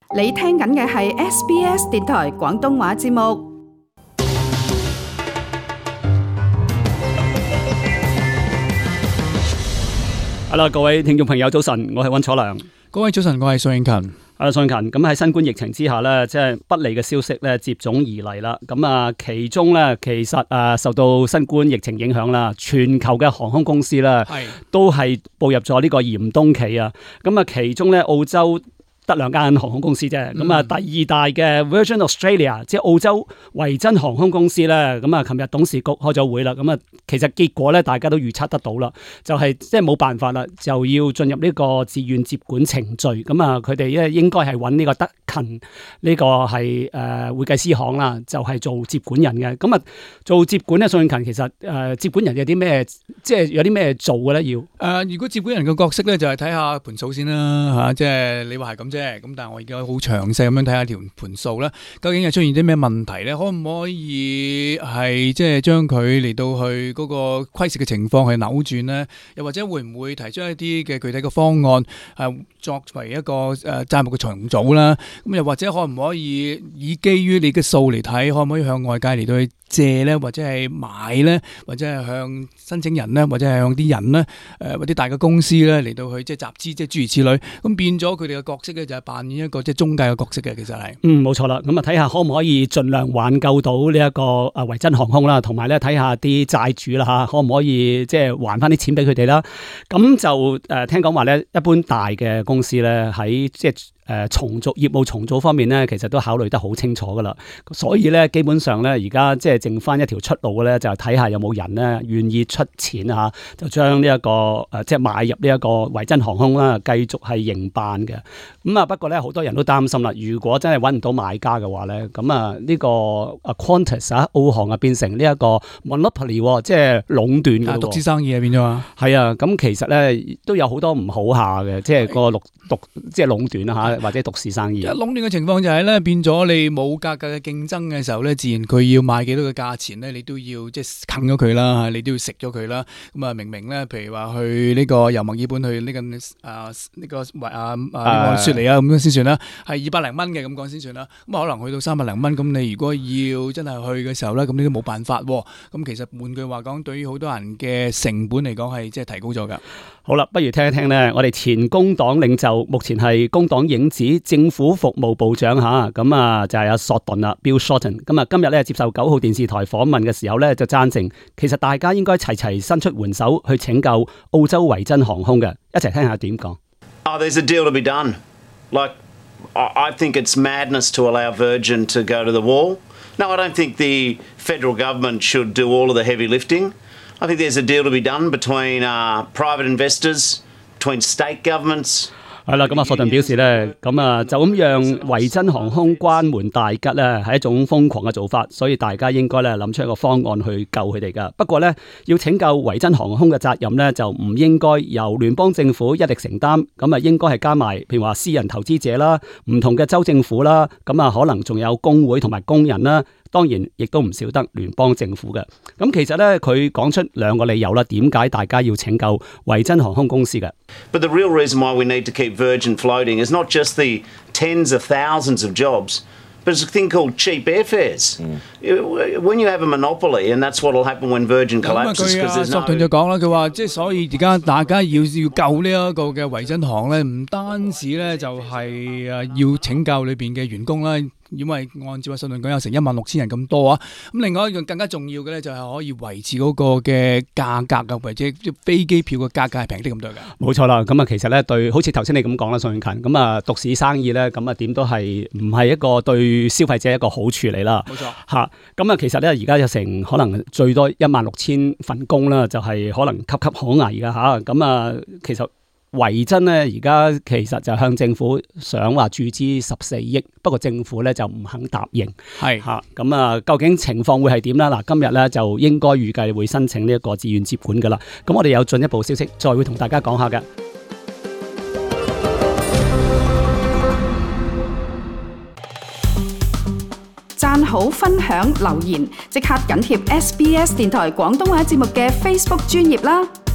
你聽緊嘅係 SBS 電台廣東話節目。 Hello， 各位聽眾朋友，早晨，我係溫楚良。 各位早晨，我係宋永勤。 宋永勤，咁喺新冠疫情之下咧，即係不利嘅消息咧接踵而嚟啦。咁啊，其中咧其實受到新冠疫情影響啦，全球嘅航空公司咧都係步入咗呢個嚴冬期啊。咁啊，其中咧澳洲得2間航空公司啫，咁啊第二大嘅 Virgin Australia 即係澳洲維珍航空公司咧，咁啊琴日董事局開咗會啦，咁啊其實結果咧大家都預測得到啦，就係即係冇辦法啦，就要進入呢個自願接管程序，咁啊佢哋咧應該係揾呢個德勤呢個係會計師行啦，就係做接管人嘅，咁啊做接管咧，宋永勤其實接管人有啲咩，即係有啲咩做嘅咧要？ 如果接管人嘅角色咧，就係睇下盤數先啦嚇，即係你話係咁啫。咁但係我而家好詳細咁樣睇下條盤數啦，究竟係出現啲咩問題咧？可唔可以係即係將佢嚟到去嗰個虧蝕嘅情況去扭轉咧？又或者會唔會提出一啲嘅具體嘅方案，作為一個債務嘅重組啦？咁又或者可唔可以以基於你嘅數嚟睇，可唔可以向外界嚟到去借咧，或者係買咧，或者係向申請人咧，或者係向啲人咧，或者大嘅公司咧嚟到去即係集資，即係諸如此類，咁變咗佢哋嘅角色咧就係扮演一個即係中介嘅角色嘅，其實係。 冇錯啦，咁啊睇下可唔可以盡量挽救到呢一個維珍航空啦，同埋咧睇下啲債主啦嚇，可唔可以即係還翻啲錢俾佢哋啦？咁就聽講話咧，一般大嘅公司咧喺即係業務重組方面咧，其實都考慮得好清楚噶啦，所以咧基本上咧而家即係剩翻一條出路嘅咧，就係睇下有冇人咧願意出錢啊，就將呢一個即係買入呢一個維珍航空啦，繼續係營辦嘅。咁啊不過咧好多人都擔心啦，如果真係揾唔到買家嘅話咧，咁啊呢個Qantas 澳航啊變成呢一個 monopoly， 即係壟斷嘅獨資生意啊變咗啊。 係啊，咁其實咧都有好多唔好下嘅，即係個即係壟斷啦嚇。或者獨市生意， 壟斷嘅情況就係咧，變咗你冇價格嘅競爭嘅時候咧，自然佢要賣幾多嘅價錢咧，你都要即係啃咗佢啦，你都要食咗佢啦。咁啊，明明咧，譬如話去呢個由墨爾本去呢個雪梨啊咁樣先算啦，係200零蚊嘅咁講先算啦。咁可能去到300零蚊，咁你如果要真係去嘅時候咧，咁你都冇辦法。咁其實換句話講，對於好多人嘅成本嚟講係即係提高咗㗎。 好啦，不如聽一聽咧，我哋前工黨領袖，目前係工黨影子政府服務部長嚇，咁啊就係阿索頓啦 ，Bill Shorten。咁啊今日咧接受9號電視台訪問嘅時候咧，就贊成其實大家應該齊伸出援手去拯救澳洲維珍航空嘅，一齊聽下點講。 There's a deal to be done. Like, I think it's madness to allow Virgin to go to the wall. No, I don't think the federal government should do all of the heavy lifting. I think there's a deal to be done between private investors, between state governments. 係啦，咁啊，索頓表示咧，咁啊就咁讓維珍航空關門大吉咧，係一種瘋狂嘅做法，所以大家應該咧諗出一個方案去救佢哋噶。不過咧，要拯救維珍航空嘅責任咧，就唔應該由聯邦政府一力承擔，咁啊應該係加埋，譬如話私人投資者啦、唔同嘅州政府啦，咁啊可能仲有工會同埋工人啦。當然，亦都唔少得聯邦政府嘅。咁其實咧，佢講出2個理由啦，點解大家要拯救維珍航空公司嘅。 But the real reason why we need to keep Virgin floating is not just the tens of thousands of jobs, but it's a thing called cheap airfares. When you have a monopoly, and that's what will happen when Virgin collapses. 咁啊，索頓就講啦，佢話即係所以而家大家要救呢一個嘅維珍航咧，唔單止咧就係要拯救裏邊嘅員工啦。因為按照阿索頓講有成16000人咁多啊，咁另外一樣更加重要嘅咧就係可以維持嗰個嘅價格啊，或者飛機票嘅價格係平啲咁多㗎。 冇錯啦，咁啊其實咧對，好似頭先你咁講啦，宋永勤，咁啊獨市生意咧，咁啊點都係唔係一個對消費者一個好處理啦。 冇錯嚇，咁啊其實咧而家有成可能最多16000份工啦，就係可能岌岌可危㗎嚇。咁啊其實維珍咧而家其實就向政府想話注資14億，不過政府咧就唔肯答應。 係嚇，咁啊究竟情況會係點咧？嗱，今日咧就應該預計會申請呢一個自願接管㗎啦。咁我哋有進一步消息，再會同大家講下嘅。 讚好、分享、留言，即刻緊貼SBS 電台廣東話節目嘅 Facebook 專頁啦！